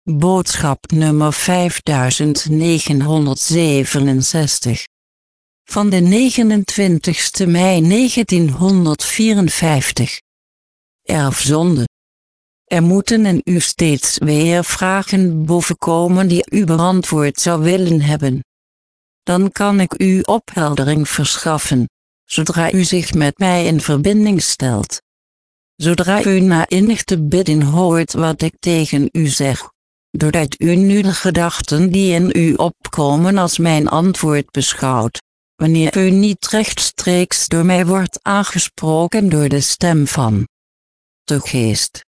Boodschap nummer 5967. Van de 29 mei 1954. Erfzonde. Er moeten in u steeds weer vragen bovenkomen die u beantwoord zou willen hebben. Dan kan ik u opheldering verschaffen, zodra u zich met mij in verbinding stelt. Zodra u na innig te bidden hoort wat ik tegen u zeg, doordat u nu de gedachten die in u opkomen als mijn antwoord beschouwt, wanneer u niet rechtstreeks door mij wordt aangesproken door de stem van de geest.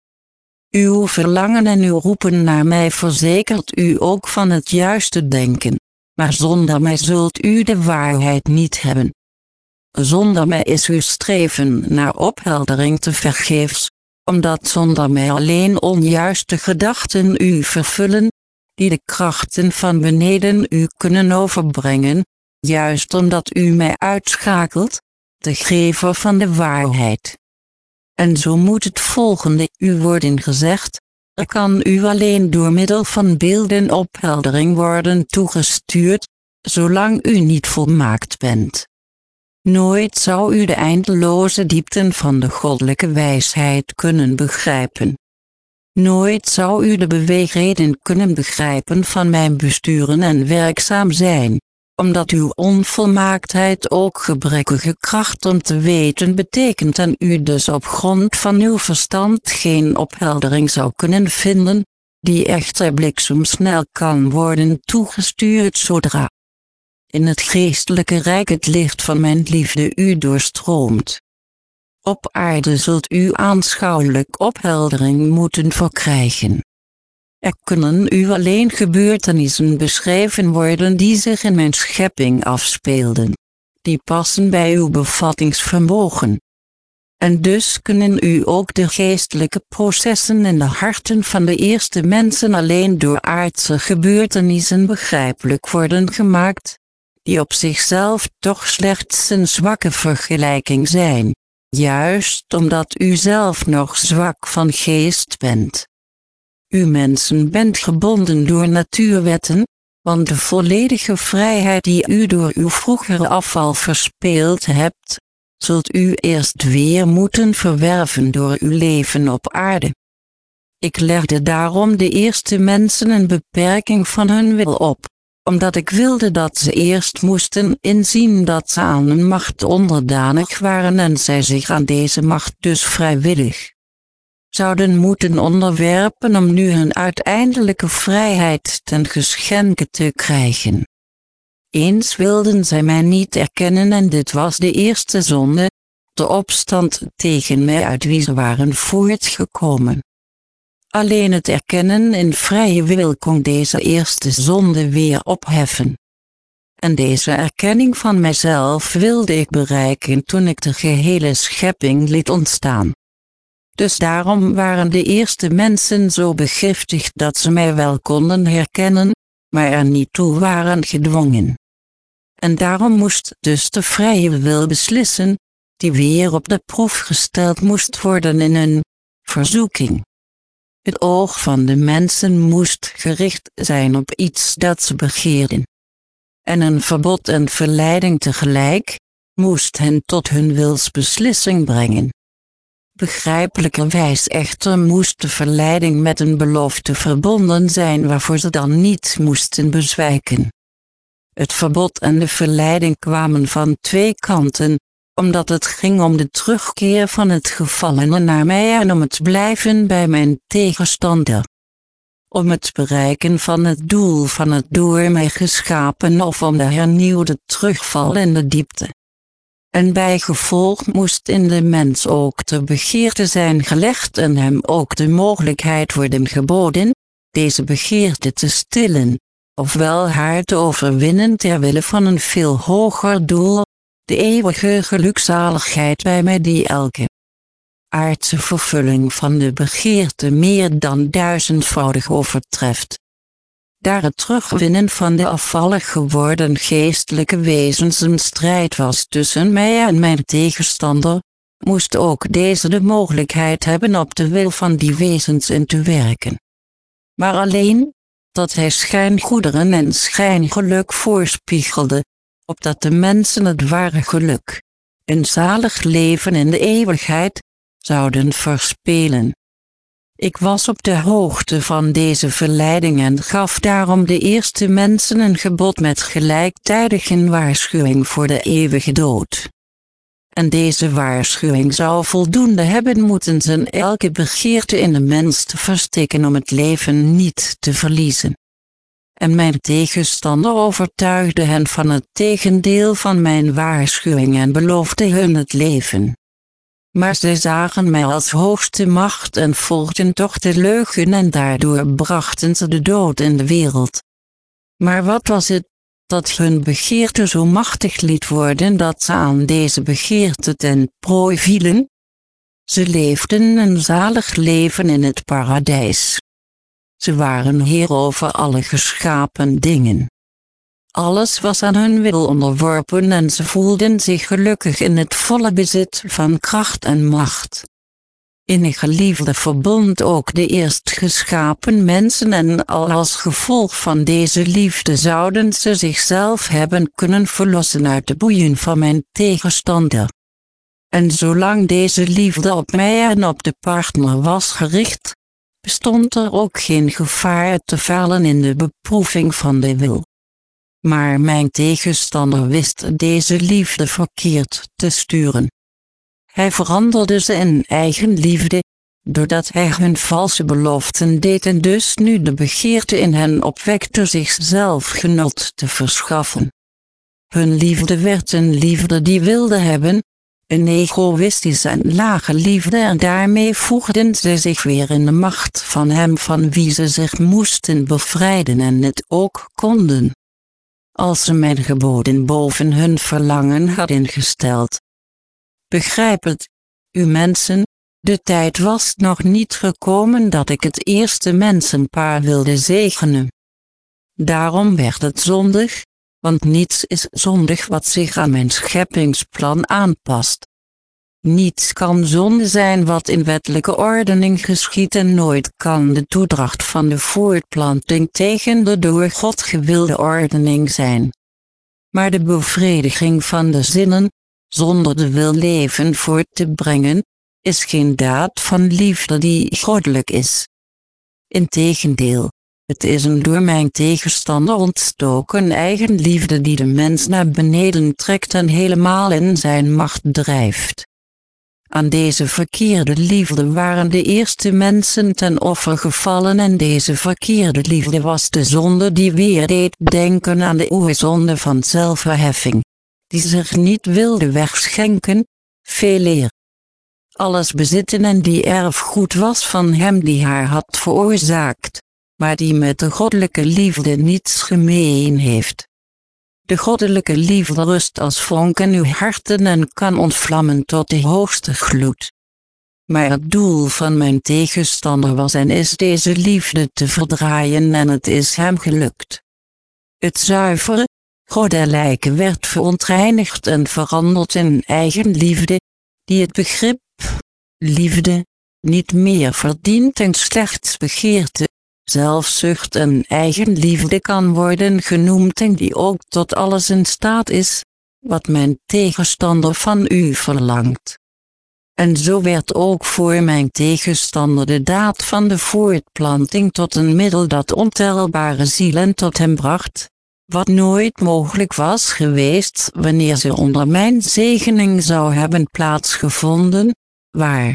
Uw verlangen en uw roepen naar mij verzekert u ook van het juiste denken, maar zonder mij zult u de waarheid niet hebben. Zonder mij is uw streven naar opheldering tevergeefs, omdat zonder mij alleen onjuiste gedachten u vervullen, die de krachten van beneden u kunnen overbrengen, juist omdat u mij uitschakelt, de gever van de waarheid. En zo moet het volgende u worden gezegd: er kan u alleen door middel van beelden opheldering worden toegestuurd, zolang u niet volmaakt bent. Nooit zou u de eindeloze diepten van de goddelijke wijsheid kunnen begrijpen. Nooit zou u de beweegreden kunnen begrijpen van mijn besturen en werkzaam zijn, omdat uw onvolmaaktheid ook gebrekkige kracht om te weten betekent en u dus op grond van uw verstand geen opheldering zou kunnen vinden, die echter bliksemsnel kan worden toegestuurd zodra in het geestelijke rijk het licht van mijn liefde u doorstroomt. Op aarde zult u aanschouwelijk opheldering moeten verkrijgen. Er kunnen u alleen gebeurtenissen beschreven worden die zich in mijn schepping afspeelden, die passen bij uw bevattingsvermogen. En dus kunnen u ook de geestelijke processen in de harten van de eerste mensen alleen door aardse gebeurtenissen begrijpelijk worden gemaakt, die op zichzelf toch slechts een zwakke vergelijking zijn, juist omdat u zelf nog zwak van geest bent. U mensen bent gebonden door natuurwetten, want de volledige vrijheid die u door uw vroegere afval verspeeld hebt, zult u eerst weer moeten verwerven door uw leven op aarde. Ik legde daarom de eerste mensen een beperking van hun wil op, omdat ik wilde dat ze eerst moesten inzien dat ze aan een macht onderdanig waren en zij zich aan deze macht dus vrijwillig zouden moeten onderwerpen om nu hun uiteindelijke vrijheid ten geschenke te krijgen. Eens wilden zij mij niet erkennen en dit was de eerste zonde, de opstand tegen mij uit wie ze waren voortgekomen. Alleen het erkennen in vrije wil kon deze eerste zonde weer opheffen. En deze erkenning van mijzelf wilde ik bereiken toen ik de gehele schepping liet ontstaan. Dus daarom waren de eerste mensen zo begiftigd dat ze mij wel konden herkennen, maar er niet toe waren gedwongen. En daarom moest dus de vrije wil beslissen, die weer op de proef gesteld moest worden in een verzoeking. Het oog van de mensen moest gericht zijn op iets dat ze begeerden. En een verbod en verleiding tegelijk moest hen tot hun wilsbeslissing brengen. Begrijpelijkerwijs echter moest de verleiding met een belofte verbonden zijn waarvoor ze dan niet moesten bezwijken. Het verbod en de verleiding kwamen van twee kanten, omdat het ging om de terugkeer van het gevallene naar mij en om het blijven bij mijn tegenstander. Om het bereiken van het doel van het door mij geschapen of om de hernieuwde terugval in de diepte. En bijgevolg moest in de mens ook de begeerte zijn gelegd en hem ook de mogelijkheid worden geboden, deze begeerte te stillen, ofwel haar te overwinnen ter wille van een veel hoger doel, de eeuwige gelukzaligheid bij mij die elke aardse vervulling van de begeerte meer dan 1000-voudig overtreft. Daar het terugwinnen van de afvallig geworden geestelijke wezens een strijd was tussen mij en mijn tegenstander, moest ook deze de mogelijkheid hebben op de wil van die wezens in te werken. maar alleen dat hij schijngoederen en schijngeluk voorspiegelde, opdat de mensen het ware geluk, een zalig leven in de eeuwigheid, zouden verspelen. Ik was op de hoogte van deze verleiding en gaf daarom de eerste mensen een gebod met gelijktijdig een waarschuwing voor de eeuwige dood. En deze waarschuwing zou voldoende hebben moeten zijn elke begeerte in de mens te verstikken om het leven niet te verliezen. En mijn tegenstander overtuigde hen van het tegendeel van mijn waarschuwing en beloofde hun het leven. Maar zij zagen mij als hoogste macht en volgden toch de leugen en daardoor brachten ze de dood in de wereld. Maar wat was het dat hun begeerte zo machtig liet worden dat ze aan deze begeerte ten prooi vielen? Ze leefden een zalig leven in het paradijs. Ze waren heer over alle geschapen dingen. Alles was aan hun wil onderworpen en ze voelden zich gelukkig in het volle bezit van kracht en macht. Innige liefde verbond ook de eerst geschapen mensen en al als gevolg van deze liefde zouden ze zichzelf hebben kunnen verlossen uit de boeien van mijn tegenstander. En zolang deze liefde op mij en op de partner was gericht, bestond er ook geen gevaar te falen in de beproeving van de wil. Maar mijn tegenstander wist deze liefde verkeerd te sturen. Hij veranderde ze in eigen liefde, doordat hij hun valse beloften deed en dus nu de begeerte in hen opwekte zichzelf genot te verschaffen. Hun liefde werd een liefde die wilde hebben, een egoïstische en lage liefde en daarmee voegden ze zich weer in de macht van hem van wie ze zich moesten bevrijden en het ook konden. Als ze mijn geboden boven hun verlangen hadden gesteld. Begrijp het, u mensen, de tijd was nog niet gekomen dat ik het eerste mensenpaar wilde zegenen. Daarom werd het zondig, want niets is zondig wat zich aan mijn scheppingsplan aanpast. Niets kan zonde zijn wat in wettelijke ordening geschiedt en nooit kan de toedracht van de voortplanting tegen de door God gewilde ordening zijn. Maar de bevrediging van de zinnen, zonder de wil leven voort te brengen, is geen daad van liefde die goddelijk is. Integendeel, het is een door mijn tegenstander ontstoken eigenliefde die de mens naar beneden trekt en helemaal in zijn macht drijft. Aan deze verkeerde liefde waren de eerste mensen ten offer gevallen en deze verkeerde liefde was de zonde die weer deed denken aan de oerzonde van zelfverheffing, die zich niet wilde wegschenken, veeleer alles bezitten en die erfgoed was van hem die haar had veroorzaakt, maar die met de goddelijke liefde niets gemeen heeft. De goddelijke liefde rust als vonk in uw harten en kan ontvlammen tot de hoogste gloed. Maar het doel van mijn tegenstander was en is deze liefde te verdraaien en het is hem gelukt. Het zuivere, goddelijke werd verontreinigd en veranderd in eigen liefde, die het begrip, liefde, niet meer verdient en slechts begeerte, zelfzucht en eigenliefde kan worden genoemd en die ook tot alles in staat is, wat mijn tegenstander van u verlangt. En zo werd ook voor mijn tegenstander de daad van de voortplanting tot een middel dat ontelbare zielen tot hem bracht, wat nooit mogelijk was geweest wanneer ze onder mijn zegening zou hebben plaatsgevonden, waar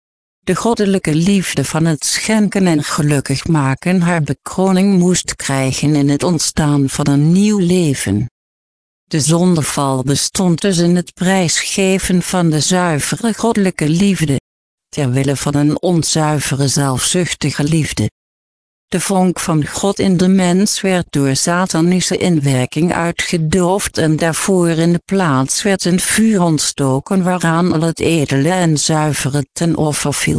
de goddelijke liefde van het schenken en gelukkig maken haar bekroning moest krijgen in het ontstaan van een nieuw leven. De zondeval bestond dus in het prijsgeven van de zuivere goddelijke liefde, ter wille van een onzuivere zelfzuchtige liefde. De vonk van God in de mens werd door satanische inwerking uitgedoofd en daarvoor in de plaats werd een vuur ontstoken waaraan al het edele en zuivere ten offer viel.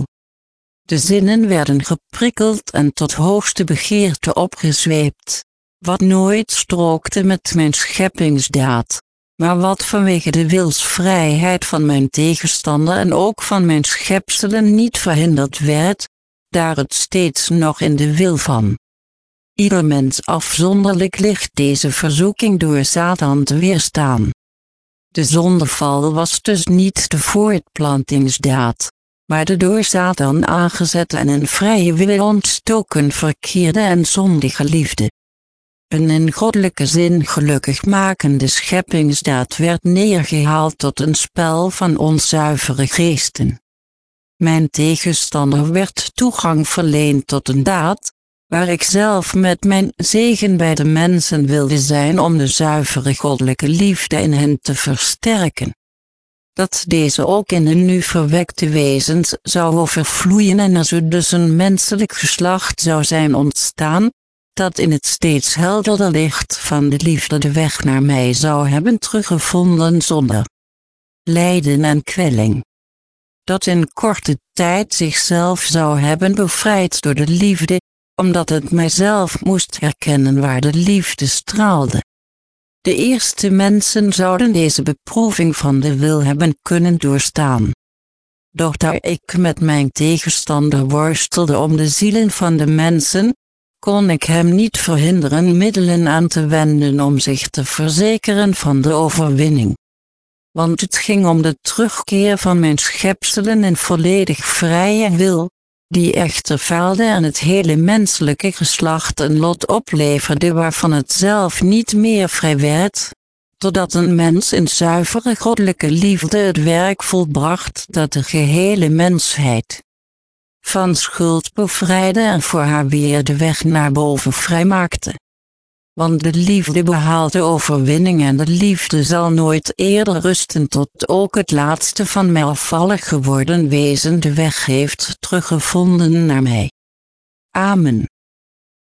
De zinnen werden geprikkeld en tot hoogste begeerte opgezweept, wat nooit strookte met mijn scheppingsdaad, maar wat vanwege de wilsvrijheid van mijn tegenstander en ook van mijn schepselen niet verhinderd werd, daar het steeds nog in de wil van Ieder mens afzonderlijk ligt deze verzoeking door Satan te weerstaan. De zondeval was dus niet de voortplantingsdaad, maar de door Satan aangezette en in vrije wil ontstoken verkeerde en zondige liefde. Een in goddelijke zin gelukkigmakende scheppingsdaad werd neergehaald tot een spel van onzuivere geesten. Mijn tegenstander werd toegang verleend tot een daad, waar ik zelf met mijn zegen bij de mensen wilde zijn om de zuivere goddelijke liefde in hen te versterken. Dat deze ook in de nu verwekte wezens zou overvloeien en er zo dus een menselijk geslacht zou zijn ontstaan, dat in het steeds helderder licht van de liefde de weg naar mij zou hebben teruggevonden zonder lijden en kwelling. Dat in korte tijd zichzelf zou hebben bevrijd door de liefde, omdat het mijzelf moest herkennen waar de liefde straalde. De eerste mensen zouden deze beproeving van de wil hebben kunnen doorstaan. Doch daar ik met mijn tegenstander worstelde om de zielen van de mensen, kon ik hem niet verhinderen middelen aan te wenden om zich te verzekeren van de overwinning. Want het ging om de terugkeer van mijn schepselen in volledig vrije wil, die echter faalde en het hele menselijke geslacht een lot opleverde waarvan het zelf niet meer vrij werd, totdat een mens in zuivere goddelijke liefde het werk volbracht dat de gehele mensheid van schuld bevrijdde en voor haar weer de weg naar boven vrijmaakte. Want de liefde behaalt de overwinning en de liefde zal nooit eerder rusten tot ook het laatste van mij afvallig geworden wezen de weg heeft teruggevonden naar mij. Amen.